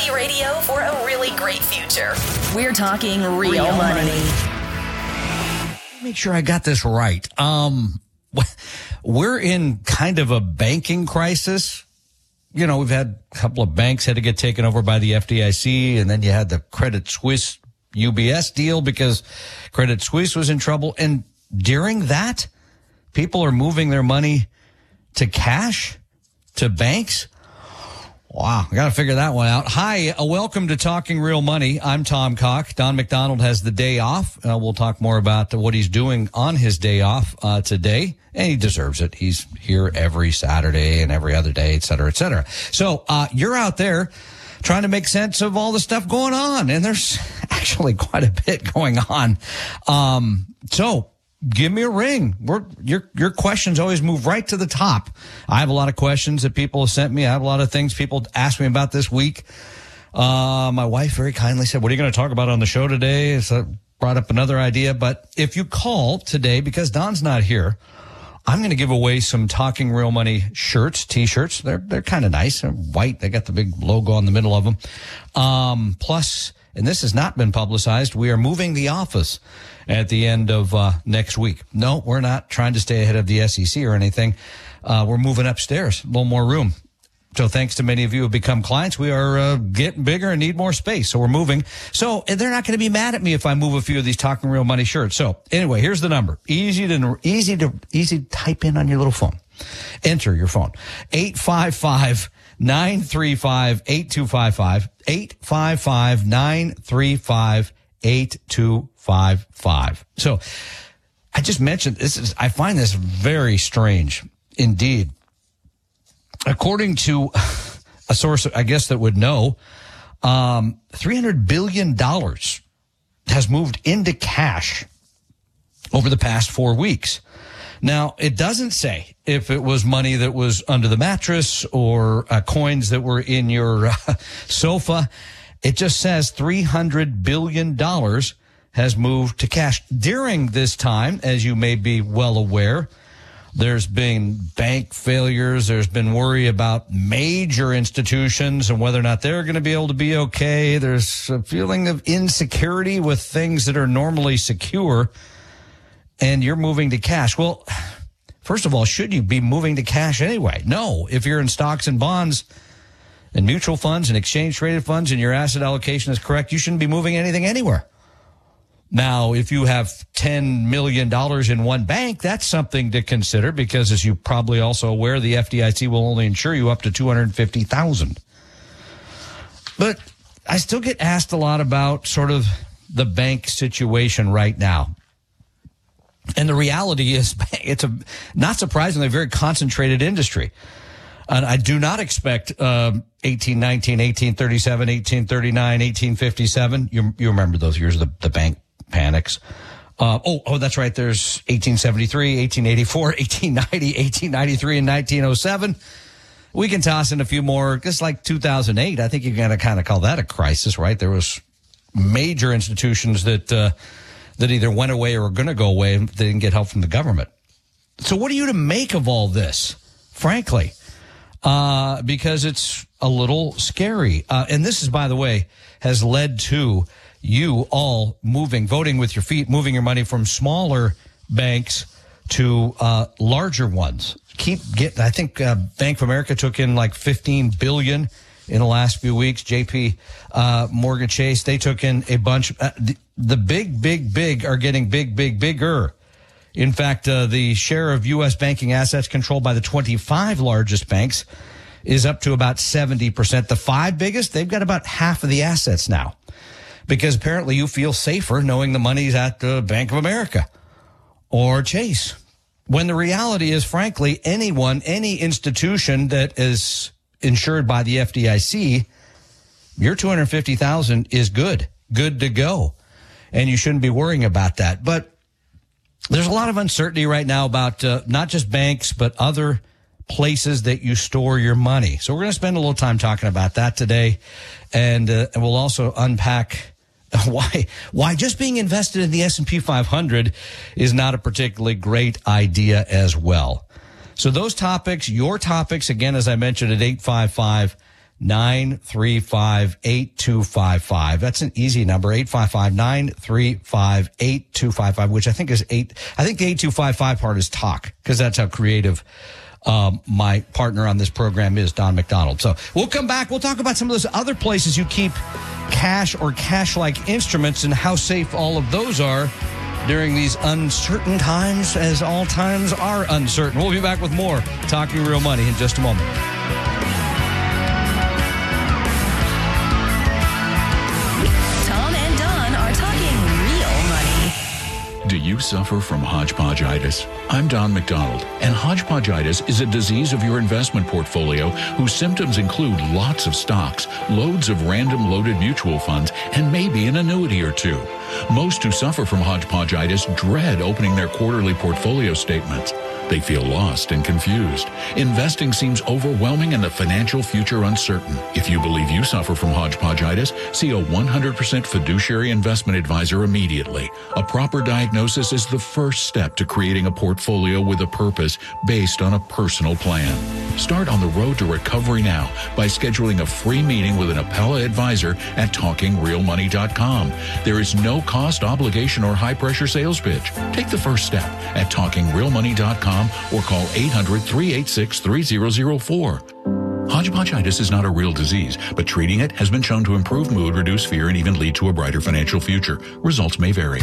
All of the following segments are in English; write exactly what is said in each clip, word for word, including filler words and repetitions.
Money Radio for a really great future. We're talking real, real money. money. Make sure I got this right. Um, we're in kind of a banking crisis. You know, we've had a couple of banks had to get taken over by the F D I C, and then you had the Credit Suisse U B S deal because Credit Suisse was in trouble. And during that, people are moving their money to cash, to banks. Wow, I got to figure that one out. Hi, uh, welcome to Talking Real Money. I'm Tom Cock. Don McDonald has the day off. Uh, we'll talk more about what he's doing on his day off uh, today, and he deserves it. He's here every Saturday and every other day, et cetera, et cetera. So uh, you're out there trying to make sense of all the stuff going on, and there's actually quite a bit going on. Um, so give me a ring. We're, your your questions always move right to the top. I have a lot of questions that people have sent me. I have a lot of things people asked me about this week. Uh, my wife very kindly said, what are you going to talk about on the show today? So I brought up another idea. But if you call today, because Don's not here, I'm going to give away some Talking Real Money shirts, T-shirts. They're they're kind of nice. They're white. They got the big logo on the middle of them. Um, plus, and this has not been publicized, we are moving the office at the end of uh, next week. No, we're not trying to stay ahead of the S E C or anything. Uh, we're moving upstairs, a little more room. So thanks to many of you who have become clients, we are uh, getting bigger and need more space. So we're moving. So they're not going to be mad at me if I move a few of these Talking Real Money shirts. So anyway, here's the number. Easy to easy to easy to type in on your little phone. Enter your phone. eight five five, nine three five, eight two five five. eight five five, nine three five, eight two five five. So I just mentioned this is I find this very strange indeed. According to a source, I guess, that would know, um, three hundred billion dollars has moved into cash over the past four weeks. Now, it doesn't say if it was money that was under the mattress or uh, coins that were in your uh, sofa. It just says three hundred billion dollars has moved to cash. During this time, as you may be well aware, there's been bank failures. There's been worry about major institutions and whether or not they're going to be able to be okay. There's a feeling of insecurity with things that are normally secure, and you're moving to cash. Well, first of all, should you be moving to cash anyway? No. If you're in stocks and bonds and mutual funds and exchange-traded funds and your asset allocation is correct, you shouldn't be moving anything anywhere. Now, if you have ten million dollars in one bank, that's something to consider because, as you're probably also aware, the F D I C will only insure you up to two hundred fifty thousand dollars. But I still get asked a lot about sort of the bank situation right now. And the reality is it's a, not surprisingly, a very concentrated industry. And I do not expect um, eighteen nineteen, eighteen thirty-seven, eighteen thirty-nine, eighteen fifty-seven. You, you remember those years of the, the bank panics. Uh, oh, oh, that's right. There's eighteen seventy-three, eighteen eighty-four, eighteen ninety, eighteen ninety-three, and nineteen oh seven. We can toss in a few more, just like two thousand eight. I think you got to kind of call that a crisis, right? There was major institutions that uh, that either went away or were going to go away and they didn't get help from the government. So what are you to make of all this, frankly? Uh, because it's a little scary. Uh, and this is, by the way, has led to you all moving, voting with your feet, moving your money from smaller banks to uh, larger ones. Keep get. I think uh, Bank of America took in like fifteen billion dollars in the last few weeks. J P uh, Morgan Chase, they took in a bunch. Uh, the, the big, big, big are getting big, big, bigger. In fact, uh, the share of U S banking assets controlled by the twenty-five largest banks is up to about seventy percent. The five biggest, they've got about half of the assets now because apparently you feel safer knowing the money's at the Bank of America or Chase. When the reality is, frankly, anyone, any institution that is insured by the F D I C, your two hundred fifty thousand dollars is good, good to go. And you shouldn't be worrying about that. But there's a lot of uncertainty right now about uh, not just banks, but other places that you store your money. So we're going to spend a little time talking about that today. And, uh, and we'll also unpack why why just being invested in the S and P five hundred is not a particularly great idea as well. So those topics, your topics, again, as I mentioned, at eight five five, nine three five, eight two five five. That's an easy number, eight five five, nine three five, eight two five five, which I think is eight. I think the eight two five five part is talk, because that's how creative um, my partner on this program is, Don McDonald. So we'll come back. We'll talk about some of those other places you keep cash or cash-like instruments and how safe all of those are during these uncertain times, as all times are uncertain. We'll be back with more Talking Real Money in just a moment. Tom and Don are talking real money. Do you suffer from hodgepodgeitis? I'm Don McDonald, and hodgepodgeitis is a disease of your investment portfolio whose symptoms include lots of stocks, loads of random loaded mutual funds, and maybe an annuity or two. Most who suffer from hodgepodgeitis dread opening their quarterly portfolio statements. They feel lost and confused. Investing seems overwhelming and the financial future uncertain. If you believe you suffer from hodgepodgeitis, see a one hundred percent fiduciary investment advisor immediately. A proper diagnosis is the first step to creating a portfolio with a purpose based on a personal plan. Start on the road to recovery now by scheduling a free meeting with an Appella advisor at talking real money dot com. There is no cost, obligation, or high-pressure sales pitch. Take the first step at talking real money dot com or call eight hundred, three eight six, three zero zero four. Hodgepodgeitis is not a real disease, but treating it has been shown to improve mood, reduce fear, and even lead to a brighter financial future. Results may vary.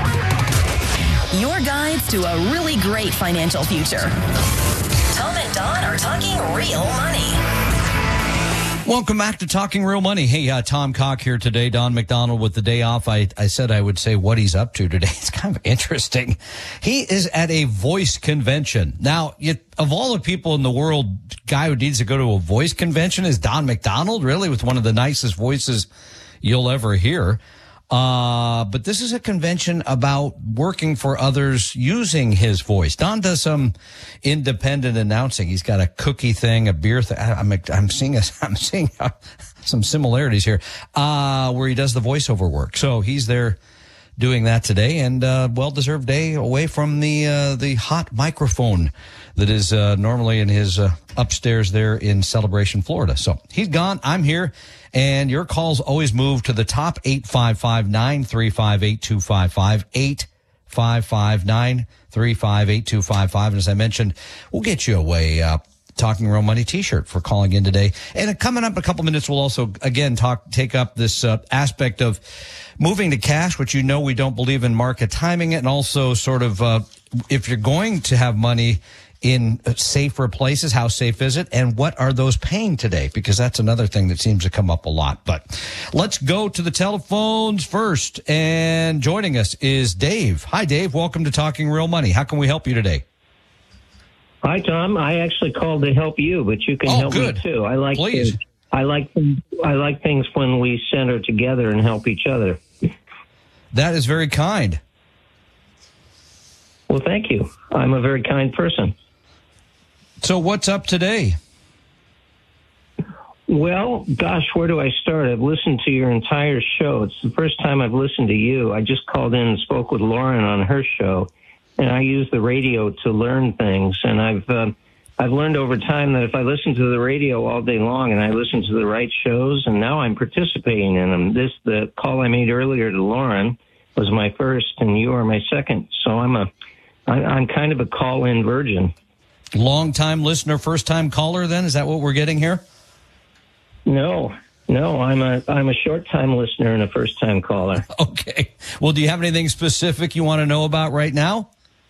Your guides to a really great financial future. Tom and Don are talking real money. Welcome back to Talking Real Money. Hey, uh, Tom Cock here today. Don McDonald with the day off. I, I said I would say what he's up to today. It's kind of interesting. He is at a voice convention. Now, you, of all the people in the world, guy who needs to go to a voice convention is Don McDonald, really, with one of the nicest voices you'll ever hear. Uh, but this is a convention about working for others using his voice. Don does some independent announcing. He's got a cookie thing, a beer thing. I'm, I'm seeing, a, I'm seeing uh, some similarities here, uh, where he does the voiceover work. So he's there doing that today, and uh well-deserved day away from the uh the hot microphone that is uh normally in his uh, upstairs there in Celebration, Florida. So he's gone. I'm here, and your calls always move to the top. Eight five five, nine three five, eight two five five, eight five five, nine three five, eight two five five. And as I mentioned, we'll get you away uh Talking Real Money t-shirt for calling in today. And coming up in a couple minutes, we'll also, again, talk, take up this uh, aspect of moving to cash, which you know we don't believe in market timing it, and also sort of uh, if you're going to have money in safer places, how safe is it, and what are those paying today? Because that's another thing that seems to come up a lot. But let's go to the telephones first. And joining us is Dave. Hi, Dave. Welcome to Talking Real Money. How can we help you today? Hi, Tom. I actually called to help you, but you can oh, help good. me too. I like Please. Things, I like I like things when we center together and help each other. That is very kind. Well, thank you. I'm a very kind person. So what's up today? Well, gosh, where do I start? I've listened to your entire show. It's the first time I've listened to you. I just called in and spoke with Lauren on her show. And I use the radio to learn things, and I've uh, I've learned over time that if I listen to the radio all day long and I listen to the right shows, and now I'm participating in them. This the call I made earlier to Lauren was my first, and you are my second. So I'm a I, I'm kind of a call-in virgin. Long-time listener, first-time caller. Then is that what we're getting here? No, no, I'm a I'm a short-time listener and a first-time caller. Okay. Well, do you have anything specific you want to know about right now?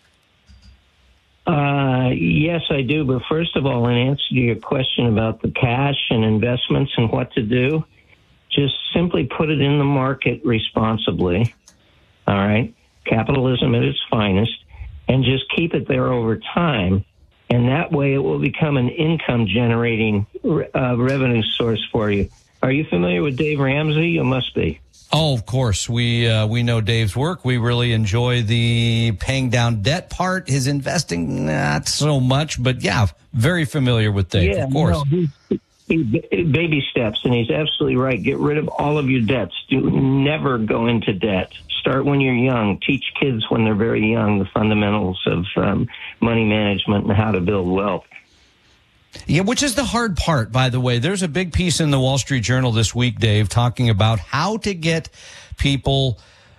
Uh, yes, I do. But first of all, in answer to your question about the cash and investments and what to do, just simply put it in the market responsibly. All right. Capitalism at its finest, and just keep it there over time. And that way it will become an income generating uh, revenue source for you. Are you familiar with Dave Ramsey? You must be. Oh, of course. We uh, we know Dave's work. We really enjoy the paying down debt part. His investing, not so much, but yeah, very familiar with Dave, yeah, of course. No, he, he, baby steps, and he's absolutely right. Get rid of all of your debts. Do never go into debt. Start when you're young. Teach kids when they're very young the fundamentals of um, money management and how to build wealth. Yeah, which is the hard part, by the way. There's a big piece in the Wall Street Journal this week, Dave, talking about how to get people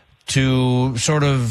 to sort of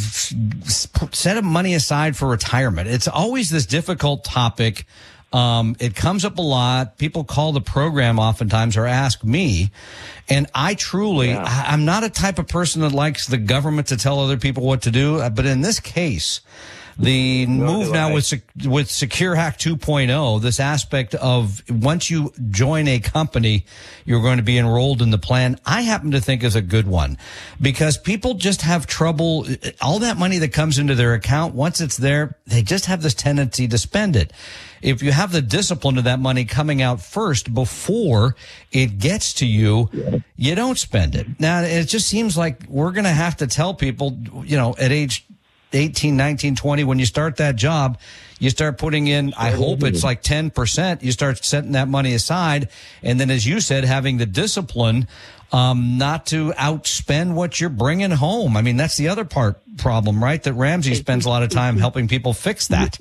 set money aside for retirement. It's always this difficult topic. Um, it comes up a lot. People call the program oftentimes or ask me. And I truly, yeah. I, I'm not a type of person that likes the government to tell other people what to do. But in this case, the no, move now I. with with Secure Hack two point oh, this aspect of once you join a company, you're going to be enrolled in the plan, I happen to think is a good one, because people just have trouble. All that money that comes into their account, once it's there, they just have this tendency to spend it. If you have the discipline of that money coming out first before it gets to you, yeah. you don't spend it. Now, it just seems like we're going to have to tell people, you know, at age eighteen, nineteen, twenty, when you start that job, you start putting in, I hope it's like ten percent. You start setting that money aside. And then, as you said, having the discipline um, not to outspend what you're bringing home. I mean, that's the other part problem, right? That Ramsey spends a lot of time helping people fix that.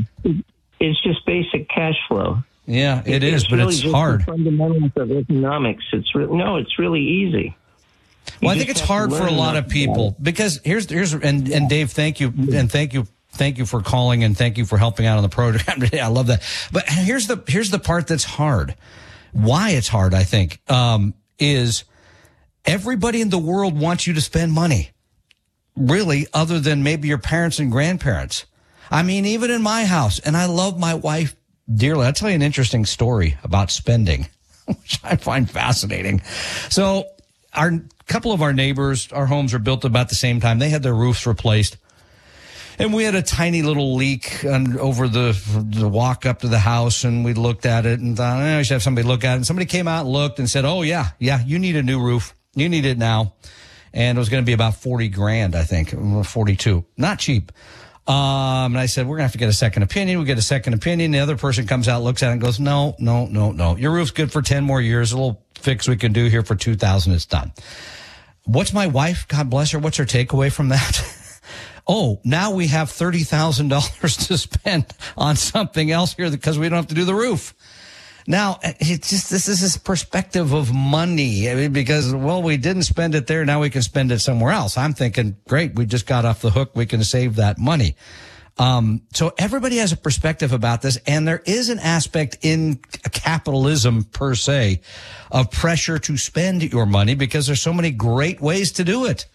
It's just basic cash flow. Yeah, it it's is, but really it's just hard. The fundamentals of economics. It's re- no, it's really easy. Well, I think it's hard for a lot of people because here's here's and and Dave, thank you and thank you thank you for calling and thank you for helping out on the program today. I love that. But here's the here's the part that's hard. Why it's hard, I think, um, is everybody in the world wants you to spend money. Really, other than maybe your parents and grandparents. I mean, even in my house, and I love my wife dearly. I'll tell you an interesting story about spending, which I find fascinating. So our couple of our neighbors, our homes are built about the same time. They had their roofs replaced. And we had a tiny little leak on, over the the walk up to the house, and we looked at it and thought, eh, we should have somebody look at it. And somebody came out and looked and said, oh, yeah, yeah, you need a new roof. You need it now. And it was going to be about forty grand, I think, forty-two. Not cheap. Um, and I said, we're going to have to get a second opinion. We get a second opinion. The other person comes out, looks at it and goes, no, no, no, no. Your roof's good for ten more years. A little fix we can do here for two thousand. It's done. What's my wife? God bless her. What's her takeaway from that? Oh, now we have thirty thousand dollars to spend on something else here because we don't have to do the roof. Now, it's just, this is this perspective of money. I mean, because, well, we didn't spend it there. Now we can spend it somewhere else. I'm thinking, great, we just got off the hook. We can save that money. Um, so everybody has a perspective about this. And there is an aspect in capitalism per se of pressure to spend your money because there's so many great ways to do it.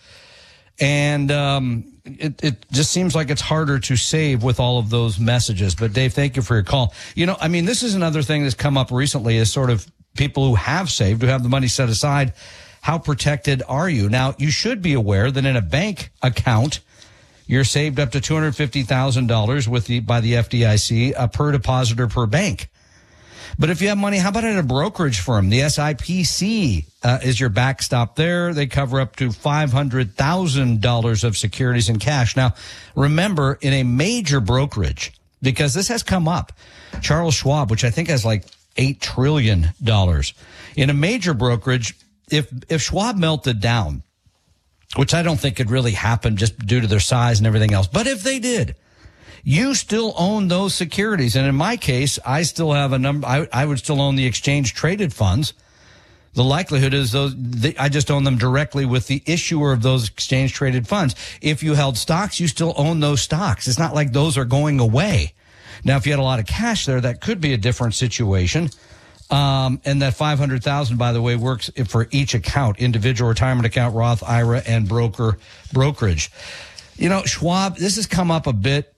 And, um, it, it just seems like it's harder to save with all of those messages. But Dave, thank you for your call. You know, I mean, this is another thing that's come up recently is sort of people who have saved, who have the money set aside. How protected are you? Now, you should be aware that in a bank account, you're saved up to two hundred fifty thousand dollars with the, by the F D I C uh, per depositor per bank. But if you have money, how about at a brokerage firm? The S I P C uh, is your backstop there. They cover up to five hundred thousand dollars of securities and cash. Now, remember, in a major brokerage, because this has come up, Charles Schwab, which I think has like eight trillion dollars. In a major brokerage, if if Schwab melted down, which I don't think could really happen just due to their size and everything else, but if they did, you still own those securities. And in my case, I still have a number. I, I would still own the exchange traded funds. The likelihood is those, they, I just own them directly with the issuer of those exchange traded funds. If you held stocks, you still own those stocks. It's not like those are going away. Now, if you had a lot of cash there, that could be a different situation. Um, and that five hundred thousand, by the way, works for each account, individual retirement account, Roth, I R A, and broker brokerage. You know, Schwab, this has come up a bit.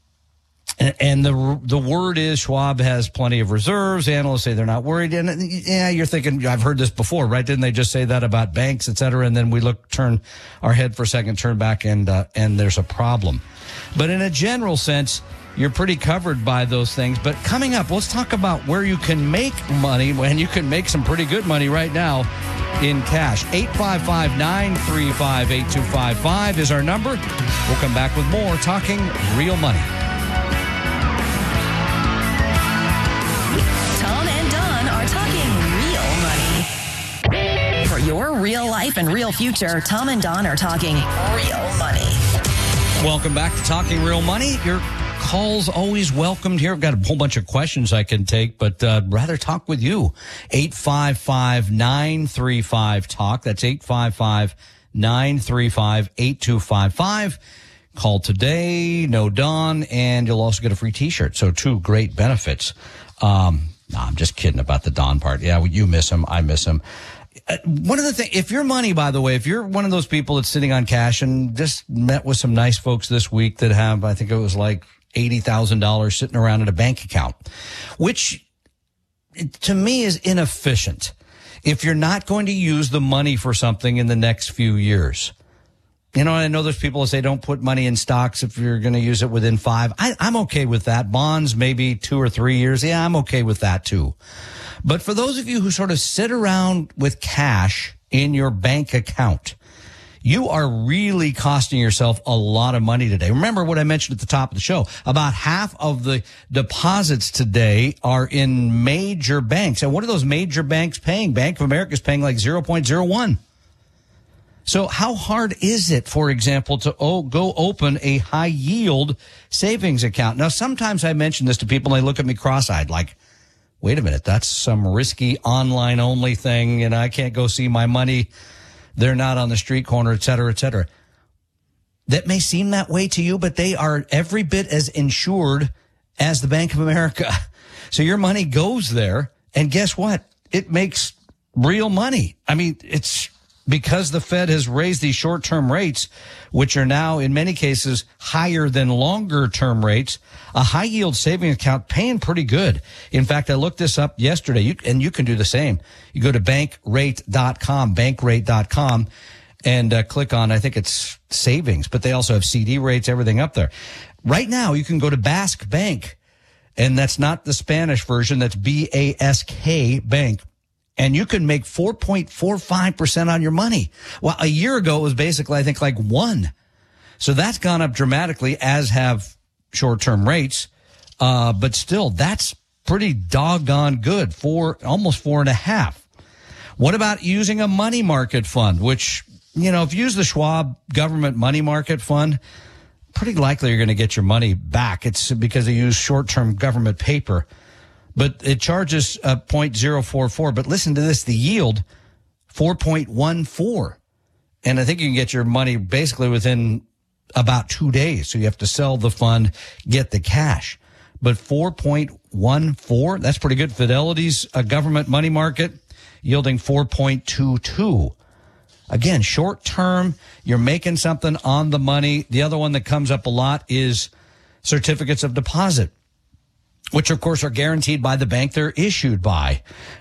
And the the word is Schwab has plenty of reserves. Analysts say they're not worried. And yeah, you're thinking, I've heard this before, right? Didn't they just say that about banks, et cetera? And then we look, turn our head for a second, turn back, and uh, and there's a problem. But in a general sense, you're pretty covered by those things. But coming up, let's talk about where you can make money, when you can make some pretty good money right now in cash. eight five five, nine three five, eight two five five is our number. We'll come back with more Talking Real Money. Your real life and real future. Tom and Don are talking real money. Welcome back to Talking Real Money. Your calls always welcomed here. I've got a whole bunch of questions I can take, but uh, rather talk with you. eight five five, nine three five, talk. That's eight five five, nine three five, eight two five five. Call today, no Don, and you'll also get a free T-shirt. So two great benefits. Um, no, I'm just kidding about the Don part. Yeah, you miss him. I miss him. Uh, one of the things, if your money, by the way, if you're one of those people that's sitting on cash and just met with some nice folks this week that have, I think it was like eighty thousand dollars sitting around in a bank account, which to me is inefficient. If you're not going to use the money for something in the next few years, you know, I know there's people that say don't put money in stocks if you're going to use it within five. I, I'm okay with that. Bonds, maybe two or three years. Yeah, I'm okay with that too. But for those of you who sort of sit around with cash in your bank account, you are really costing yourself a lot of money today. Remember what I mentioned at the top of the show. About half of the deposits today are in major banks. And what are those major banks paying? Bank of America is paying like zero point zero one. So how hard is it, for example, to oh, go open a high yield savings account? Now, sometimes I mention this to people and they look at me cross-eyed like, wait a minute, that's some risky online only thing and I can't go see my money. They're not on the street corner, et cetera, et cetera. That may seem that way to you, but they are every bit as insured as the Bank of America. So your money goes there, and guess what? It makes real money. I mean, it's because the Fed has raised these short-term rates, which are now in many cases higher than longer-term rates, a high-yield saving account paying pretty good. In fact, I looked this up yesterday, you, and you can do the same. You go to bankrate dot com, bankrate dot com, and uh, click on, I think it's savings, but they also have C D rates, everything up there. Right now, you can go to Basque Bank, and that's not the Spanish version, that's B A S K Bank. And you can make four point four five percent on your money. Well, a year ago, it was basically, I think, like one. So that's gone up dramatically, as have short-term rates. Uh, but still, that's pretty doggone good, for almost four and a half. What about using a money market fund, which, you know, if you use the Schwab government money market fund, pretty likely you're going to get your money back. It's because they use short-term government paper. But it charges uh, zero point zero four four. But listen to this, the yield, four point one four. And I think you can get your money basically within about two days. So you have to sell the fund, get the cash. But four point one four, that's pretty good. Fidelity's a government money market yielding four point two two. Again, short term, you're making something on the money. The other one that comes up a lot is certificates of deposit, which, of course, are guaranteed by the bank they're issued by.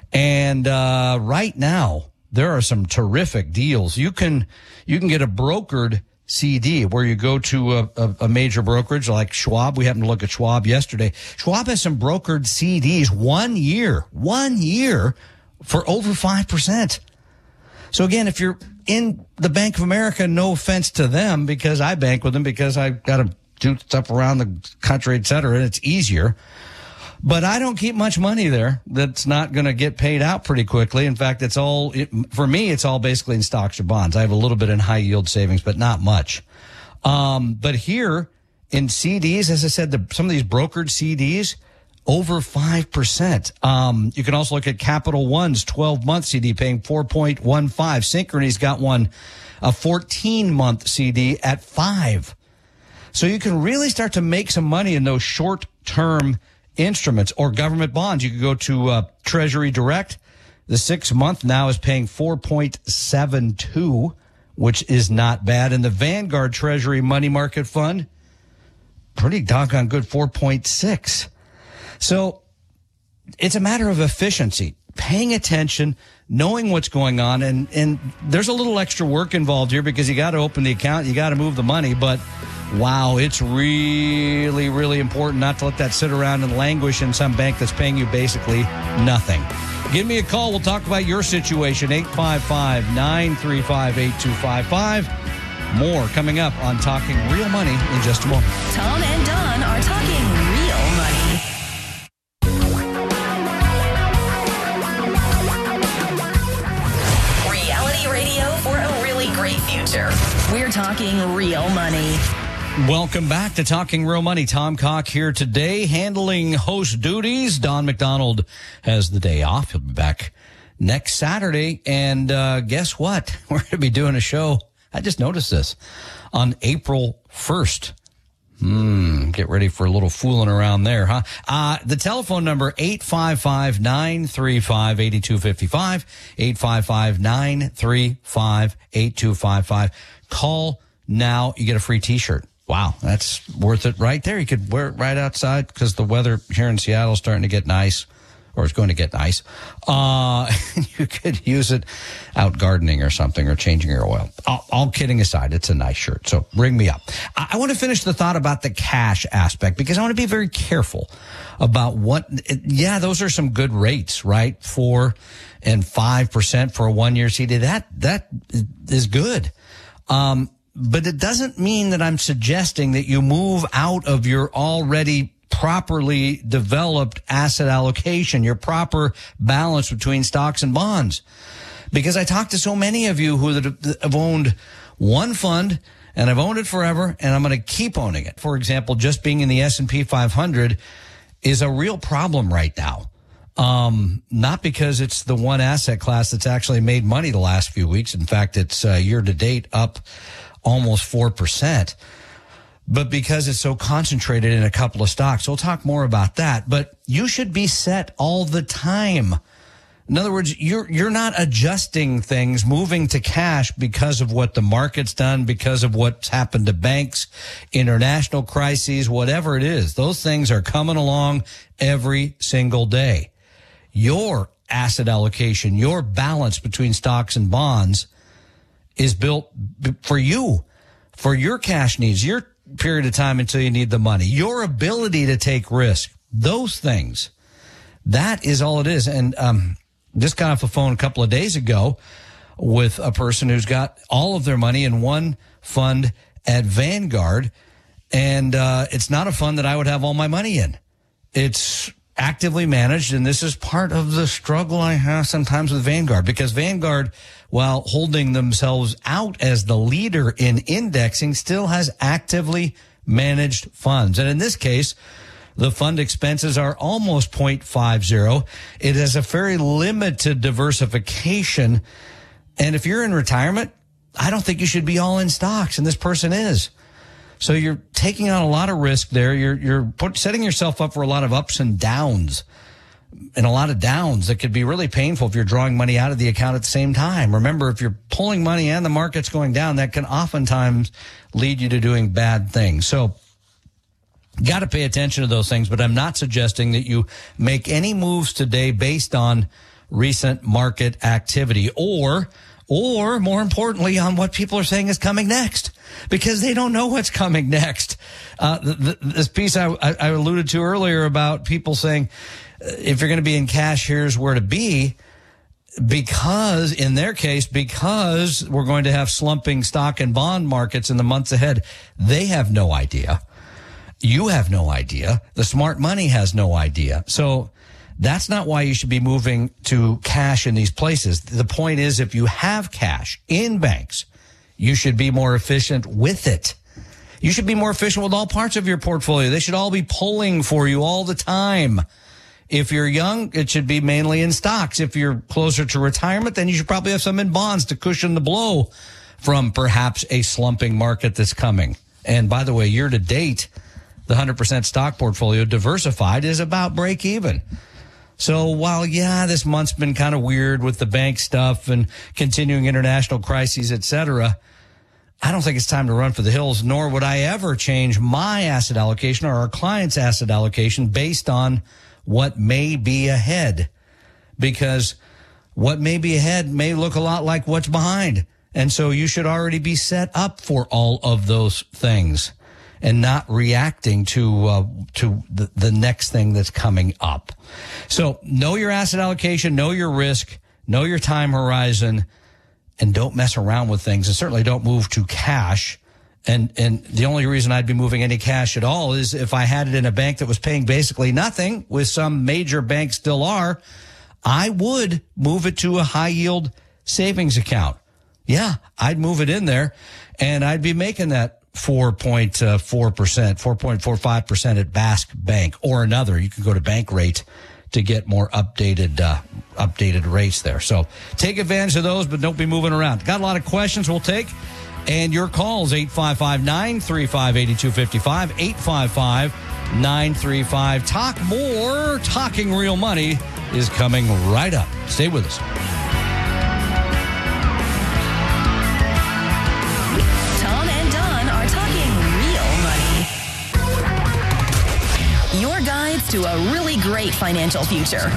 And uh right now, there are some terrific deals. You can you can get a brokered C D where you go to a, a, a major brokerage like Schwab. We happened to look at Schwab yesterday. Schwab has some brokered C Ds one year, one year for over five percent. So, again, if you're in the Bank of America, no offense to them, because I bank with them because I've got to do stuff around the country, et cetera, and it's easier. But I don't keep much money there that's not going to get paid out pretty quickly. In fact, it's all, it, for me, it's all basically in stocks or bonds. I have a little bit in high yield savings, but not much. Um, but here in C Ds, as I said, the, some of these brokered C Ds, over five percent. Um, you can also look at Capital One's twelve-month C D paying four point one five. Synchrony's got one, a fourteen-month C D at five. So you can really start to make some money in those short-term instruments or government bonds. You could go to uh, Treasury Direct. The six month now is paying four point seven two, which is not bad. And the Vanguard Treasury Money Market Fund, pretty doggone good, four point six. So it's a matter of efficiency, paying attention, knowing what's going on. And, and there's a little extra work involved here because you got to open the account, you got to move the money, but wow, it's really, really important not to let that sit around and languish in some bank that's paying you basically nothing. Give me a call. We'll talk about your situation. eight five five, nine three five, eight two five five. More coming up on Talking Real Money in just a moment. Tom and Don are talking real money. Reality radio for a really great future. We're talking real money. Welcome back to Talking Real Money. Tom Cock here today, handling host duties. Don McDonald has the day off. He'll be back next Saturday. And uh, guess what? We're going to be doing a show. I just noticed this on April first. Hmm, get ready for a little fooling around there, huh? Uh, the telephone number, eight five five, nine three five, eight two five five, eight five five, nine three five, eight two five five. Call now. You get a free T-shirt. Wow, that's worth it right there. You could wear it right outside because the weather here in Seattle is starting to get nice, or it's going to get nice. Uh, you could use it out gardening or something, or changing your oil. All, all kidding aside, it's a nice shirt. So ring me up. I, I want to finish the thought about the cash aspect because I want to be very careful about what, yeah, those are some good rates, right? Four and five percent for a one year C D. That, that is good. Um, But it doesn't mean that I'm suggesting that you move out of your already properly developed asset allocation, your proper balance between stocks and bonds. Because I talk to so many of you who have owned one fund, and I've owned it forever, and I'm going to keep owning it. For example, just being in the S and P five hundred is a real problem right now. Um, not because it's the one asset class that's actually made money the last few weeks. In fact, it's uh, year to date up almost four percent, but because it's so concentrated in a couple of stocks. We'll talk more about that, but you should be set all the time. In other words, you're, you're not adjusting things, moving to cash because of what the market's done, because of what's happened to banks, international crises, whatever it is. Those things are coming along every single day. Your asset allocation, your balance between stocks and bonds is built for you, for your cash needs, your period of time until you need the money, your ability to take risk, those things. That is all it is. And um just got off the phone a couple of days ago with a person who's got all of their money in one fund at Vanguard, and uh it's not a fund that I would have all my money in. It's actively managed, and this is part of the struggle I have sometimes with Vanguard, because Vanguard, while holding themselves out as the leader in indexing, still has actively managed funds. And in this case, the fund expenses are almost zero point five zero. It has a very limited diversification. And if you're in retirement, I don't think you should be all in stocks, and this person is. So you're taking on a lot of risk there. You're you're put, setting yourself up for a lot of ups and downs, and a lot of downs that could be really painful if you're drawing money out of the account at the same time. Remember, if you're pulling money and the market's going down, that can oftentimes lead you to doing bad things. So got to pay attention to those things, but I'm not suggesting that you make any moves today based on recent market activity or or more importantly, on what people are saying is coming next, because they don't know what's coming next. Uh, the, the, this piece I, I alluded to earlier about people saying, if you're going to be in cash, here's where to be, because in their case, because we're going to have slumping stock and bond markets in the months ahead. They have no idea. You have no idea. The smart money has no idea. So that's not why you should be moving to cash in these places. The point is, if you have cash in banks, you should be more efficient with it. You should be more efficient with all parts of your portfolio. They should all be pulling for you all the time. If you're young, it should be mainly in stocks. If you're closer to retirement, then you should probably have some in bonds to cushion the blow from perhaps a slumping market that's coming. And by the way, year to date, the one hundred percent stock portfolio diversified is about break even. So while, yeah, this month's been kind of weird with the bank stuff and continuing international crises, et cetera, I don't think it's time to run for the hills, nor would I ever change my asset allocation or our clients' asset allocation based on what may be ahead, because what may be ahead may look a lot like what's behind. And so you should already be set up for all of those things and not reacting to uh, to the, the next thing that's coming up. So know your asset allocation, know your risk, know your time horizon, and don't mess around with things. And certainly don't move to cash. And and the only reason I'd be moving any cash at all is if I had it in a bank that was paying basically nothing, with some major banks still are, I would move it to a high yield savings account. Yeah, I'd move it in there, and I'd be making that four point four percent, four point four five percent at Basque Bank or another. You can go to Bankrate to get more updated uh, updated rates there. So take advantage of those, but don't be moving around. Got a lot of questions we'll take. And your calls, eight five five, nine three five, eight two five five, eight five five, nine three five. Talk more. Talking Real Money is coming right up. Stay with us. Tom and Don are talking real money. Your guides to a really great financial future.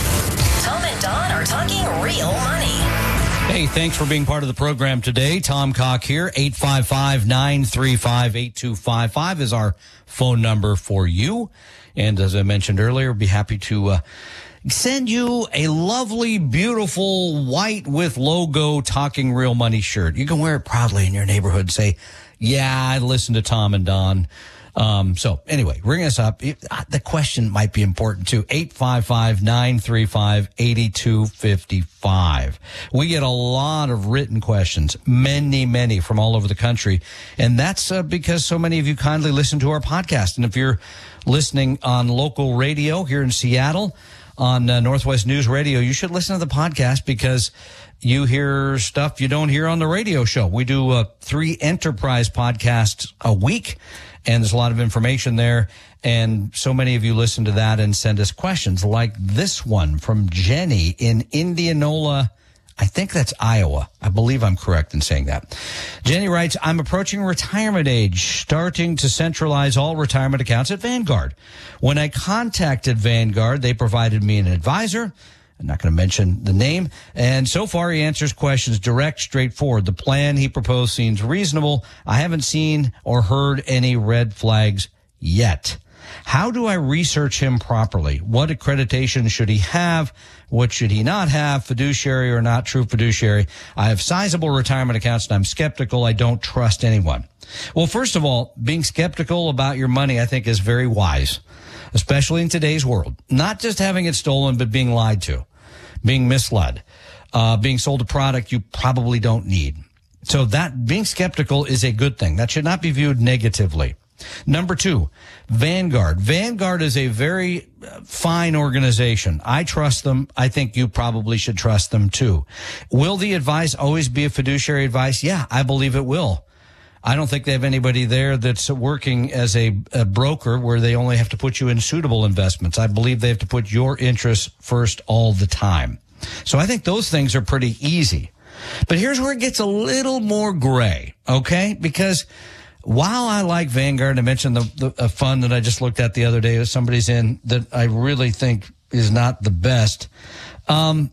Tom and Don are talking real money. Hey, thanks for being part of the program today. Tom Cock here. eight five five, nine three five, eight two five five is our phone number for you. And as I mentioned earlier, be happy to uh, send you a lovely, beautiful, white with logo Talking Real Money shirt. You can wear it proudly in your neighborhood. Say, yeah, I listen to Tom and Don. Um, so anyway, ring us up. It, uh, the question might be important too. eight five five, nine three five, eight two five five. We get a lot of written questions, many, many from all over the country. And that's uh, because so many of you kindly listen to our podcast. And if you're listening on local radio here in Seattle, on uh, Northwest News Radio, you should listen to the podcast because you hear stuff you don't hear on the radio show. We do uh, three enterprise podcasts a week, and there's a lot of information there. And so many of you listen to that and send us questions like this one from Jenny in Indianola. I think that's Iowa. I believe I'm correct in saying that. Jenny writes, I'm approaching retirement age, starting to centralize all retirement accounts at Vanguard. When I contacted Vanguard, they provided me an advisor. I'm not going to mention the name. And so far, he answers questions direct, straightforward. The plan he proposed seems reasonable. I haven't seen or heard any red flags yet. How do I research him properly? What accreditation should he have? What should he not have? Fiduciary or not true fiduciary? I have sizable retirement accounts and I'm skeptical. I don't trust anyone. Well, first of all, being skeptical about your money, I think, is very wise, especially in today's world. Not just having it stolen, but being lied to, being misled, uh, being sold a product you probably don't need. So that being skeptical is a good thing. That should not be viewed negatively. Number two, Vanguard. Vanguard is a very fine organization. I trust them. I think you probably should trust them too. Will the advice always be a fiduciary advice? Yeah, I believe it will. I don't think they have anybody there that's working as a, a broker where they only have to put you in suitable investments. I believe they have to put your interests first all the time. So I think those things are pretty easy. But here's where it gets a little more gray, okay? Because while I like Vanguard, I mentioned the, the a fund that I just looked at the other day, somebody's in that I really think is not the best. Um,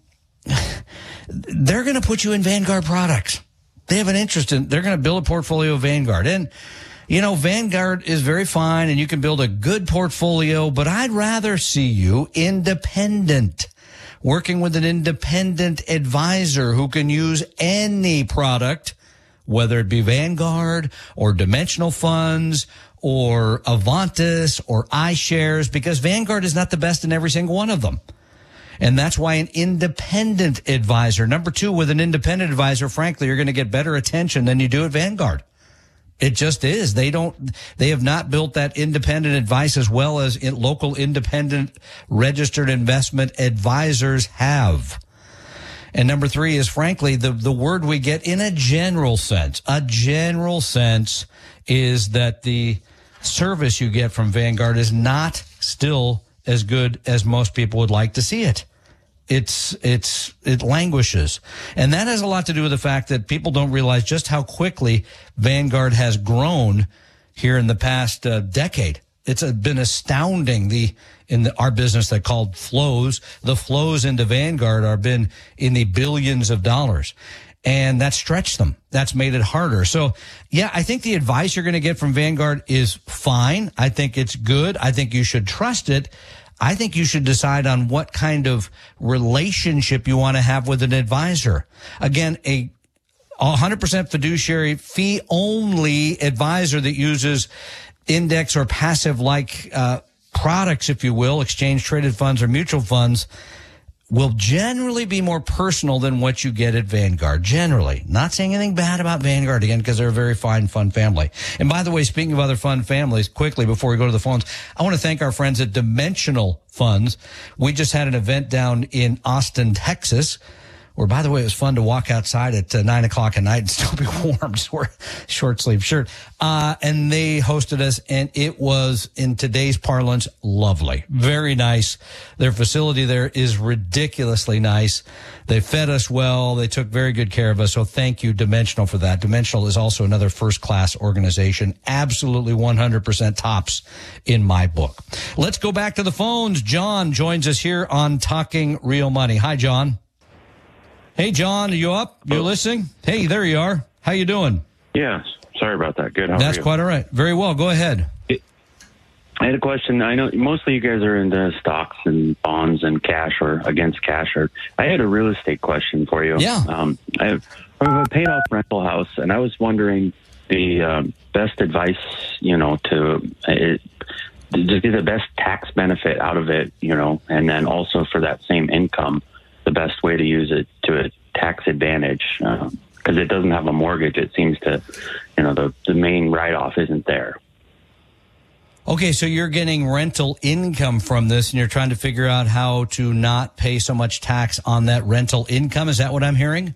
they're going to put you in Vanguard products. They have an interest in, they're going to build a portfolio of Vanguard. And, you know, Vanguard is very fine and you can build a good portfolio, but I'd rather see you independent, working with an independent advisor who can use any product, whether it be Vanguard or Dimensional Funds or Avantis or iShares, because Vanguard is not the best in every single one of them. And that's why an independent advisor. Number two, with an independent advisor, frankly, you're going to get better attention than you do at Vanguard. It just is. They don't, they have not built that independent advice as well as in local independent registered investment advisors have. And number three is, frankly, the, the word we get in a general sense, a general sense is that the service you get from Vanguard is not still as good as most people would like to see it. It's, it's, it languishes. And that has a lot to do with the fact that people don't realize just how quickly Vanguard has grown here in the past uh, decade. It's uh, been astounding. The, in the, our business that called flows, the flows into Vanguard are been in the billions of dollars. And that stretched them. That's made it harder. So, yeah, I think the advice you're going to get from Vanguard is fine. I think it's good. I think you should trust it. I think you should decide on what kind of relationship you want to have with an advisor. Again, a one hundred percent fiduciary fee-only advisor that uses index or passive-like uh products, if you will, exchange-traded funds or mutual funds, will generally be more personal than what you get at Vanguard. Generally. Not saying anything bad about Vanguard again, because they're a very fine, fun family. And by the way, speaking of other fun families, quickly before we go to the phones, I want to thank our friends at Dimensional Funds. We just had an event down in Austin, Texas, where, by the way, it was fun to walk outside at uh, nine o'clock at night and still be warm. Just wear a short sleeve shirt. Uh, and they hosted us, and it was, in today's parlance, lovely. Very nice. Their facility there is ridiculously nice. They fed us well. They took very good care of us. So thank you, Dimensional, for that. Dimensional is also another first-class organization. Absolutely one hundred percent tops in my book. Let's go back to the phones. John joins us here on Talking Real Money. Hi, John. Hey, John, are you up? You're listening? Hey, there you are. How you doing? Yeah, sorry about that. Good. How That's are you? quite all right. Very well. Go ahead. I had a question. I know mostly you guys are into stocks and bonds and cash or against cash. Or I had a real estate question for you. Yeah. Um, I have, I have a paid off rental house, and I was wondering the um, best advice, you know, to it, to get the best tax benefit out of it, you know, and then also for that same income, the best way to use it to a tax advantage, because um, it doesn't have a mortgage. It seems to, you know, the, the main write-off isn't there. Okay, so you're getting rental income from this, and you're trying to figure out how to not pay so much tax on that rental income. Is that what I'm hearing?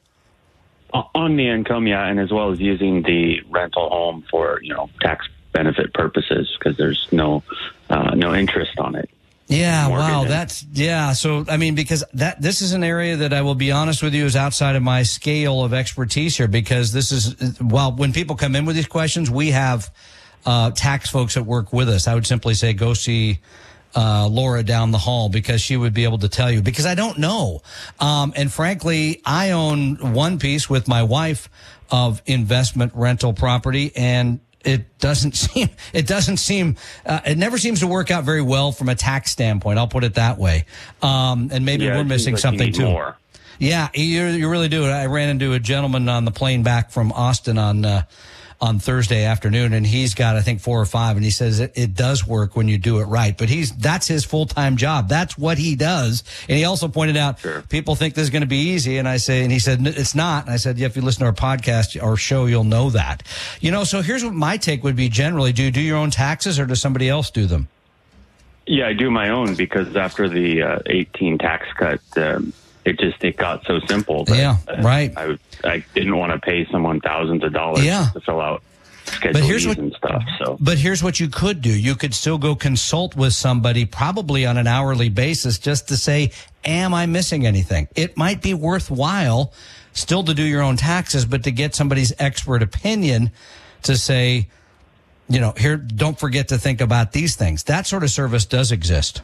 On the income, yeah, and as well as using the rental home for, you know, tax benefit purposes, because there's no uh, no interest on it. Yeah, wow, in. that's, yeah, so, I mean, because that, this is an area that I will be honest with you is outside of my scale of expertise here, because this is, well, when people come in with these questions, we have, uh, tax folks that work with us. I would simply say go see, uh, Laura down the hall, because she would be able to tell you, because I don't know. Um, and frankly, I own one piece with my wife of investment rental property, and it doesn't seem, it doesn't seem, uh, it never seems to work out very well from a tax standpoint. I'll put it that way. Um, and maybe yeah, we're missing like something too. More. Yeah, you, you really do. I ran into a gentleman on the plane back from Austin on, uh, on Thursday afternoon, and he's got, I think, four or five, and he says it, it does work when you do it right. But he's, that's his full-time job. That's what he does. And he also pointed out, sure, people think this is going to be easy. And I say, and he said, it's not. And I said, yeah, if you listen to our podcast or show, you'll know that. You know, so here's what my take would be generally. Do you do your own taxes, or does somebody else do them? Yeah, I do my own, because after the uh, eighteen tax cut, um, it just, it got so simple that yeah, uh, right. I, I didn't want to pay someone thousands of dollars yeah. to fill out Schedule but here's E's what, and stuff. So, but here's what you could do. You could still go consult with somebody, probably on an hourly basis, just to say, am I missing anything? It might be worthwhile still to do your own taxes, but to get somebody's expert opinion to say, you know, here, don't forget to think about these things. That sort of service does exist.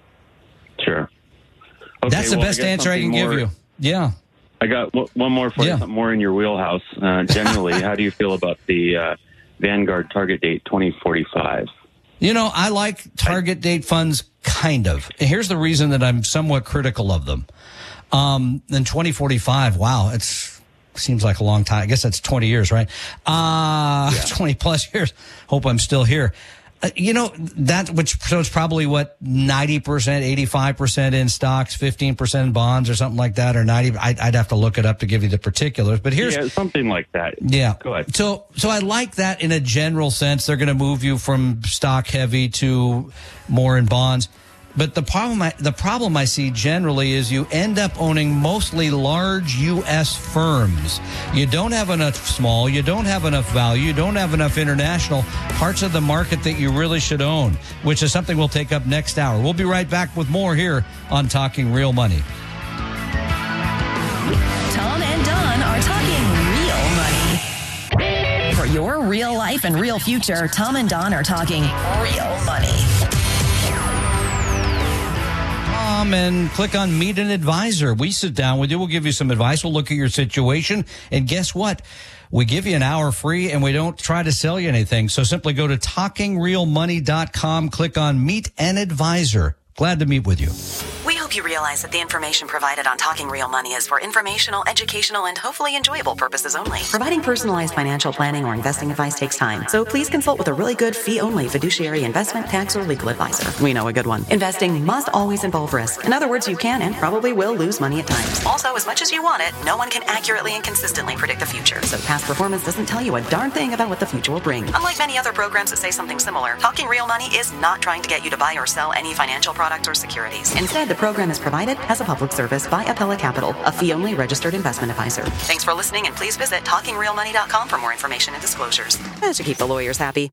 Sure. Okay, That's the well, best I answer I can more, give you. Yeah. I got one more for yeah. you, something more in your wheelhouse. Uh, generally, how do you feel about the uh, Vanguard target date twenty forty-five? You know, I like target date funds, kind of. Here's the reason that I'm somewhat critical of them. Um, in twenty forty-five, wow, it's seems like a long time. I guess that's twenty years, right? Uh, yeah. twenty plus years. Hope I'm still here. Uh, you know, that, which, so it's probably what, ninety percent, eighty-five percent in stocks, fifteen percent in bonds or something like that, or ninety. I'd, I'd have to look it up to give you the particulars, but here's. Yeah, something like that. Yeah. Go ahead. So, so I like that in a general sense. They're going to move you from stock heavy to more in bonds. But the problem, I, the problem I see generally is you end up owning mostly large U S firms. You don't have enough small, you don't have enough value, you don't have enough international parts of the market that you really should own, which is something we'll take up next hour. We'll be right back with more here on Talking Real Money. Tom and Don are talking real money. For your real life and real future, Tom and Don are talking real money. And click on Meet an Advisor. We sit down with you. We'll give you some advice. We'll look at your situation. And guess what? We give you an hour free, and we don't try to sell you anything. So simply go to talking real money dot com, click on Meet an Advisor. Glad to meet with you. We hope you you realize that the information provided on Talking Real Money is for informational, educational, and hopefully enjoyable purposes only. Providing personalized financial planning or investing advice takes time, so please consult with a really good fee-only fiduciary investment, tax, or legal advisor. We know a good one. Investing must always involve risk. In other words, you can and probably will lose money at times. Also, as much as you want it, no one can accurately and consistently predict the future, so past performance doesn't tell you a darn thing about what the future will bring. Unlike many other programs that say something similar, Talking Real Money is not trying to get you to buy or sell any financial product or securities. Instead, the program is provided as a public service by Apella Capital, a fee-only registered investment advisor. Thanks for listening, and please visit talking real money dot com for more information and disclosures. That should keep the lawyers happy.